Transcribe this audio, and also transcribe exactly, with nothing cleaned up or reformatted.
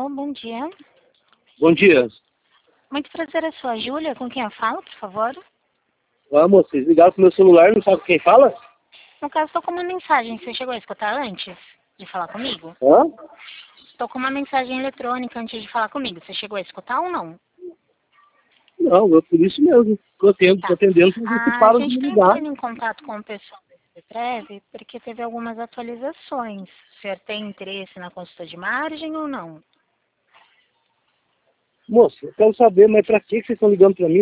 Alô, bom dia. Bom dia. Muito prazer, é sua Júlia, com quem eu falo, por favor? Ah, moça, vocês ligaram pro meu celular, não sabe quem fala? No caso, estou com uma mensagem, você chegou a escutar antes de falar comigo? Hã? Estou com uma mensagem eletrônica antes de falar comigo, você chegou a escutar ou não? Não, é por isso mesmo. Tô atendendo, tô Tá. atendendo, vocês não A param de gente me está ligar. entrando em contato com o pessoal da Prev porque teve algumas atualizações. O senhor tem interesse na consulta de margem ou não? Moça, eu quero saber, mas pra que vocês estão ligando pra mim?